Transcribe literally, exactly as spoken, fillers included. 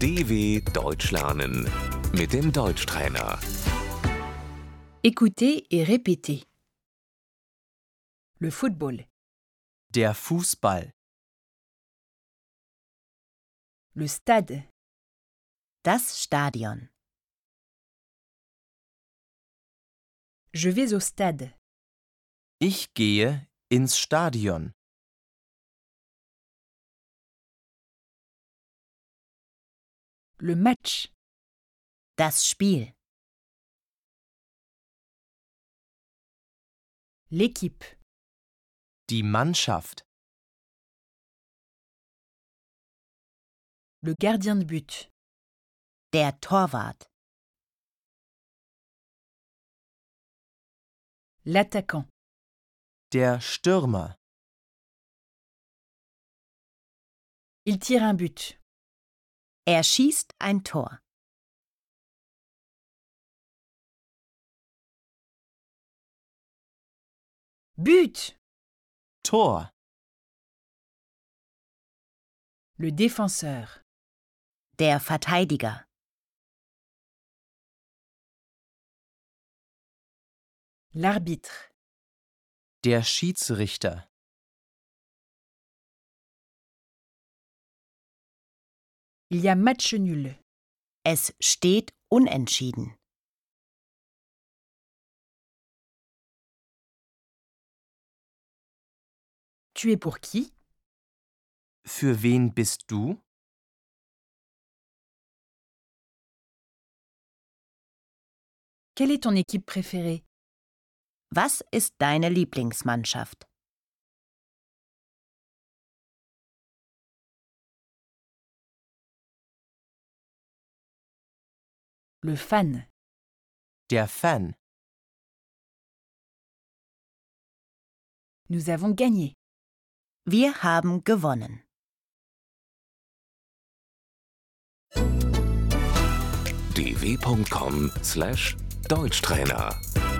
D W Deutsch lernen mit dem Deutschtrainer. Écoutez et répétez. Le football, Der Fußball, le stade, Das Stadion. je vais au stade, ich gehe ins Stadion. le match, Das Spiel. l'équipe, Die Mannschaft, le gardien de but, Der Torwart. l'attaquant, der Stürmer, il tire un but, Er schießt ein Tor. but, Tor, le défenseur, Der Verteidiger. l'arbitre, der Schiedsrichter, il y a match nul, Es steht unentschieden. tu es pour qui? für wen bist du? Quelle est ton équipe préférée? Was ist deine Lieblingsmannschaft? Le fan, Der Fan, nous avons gagné. Wir haben gewonnen. d w punkt com slash Deutschtrainer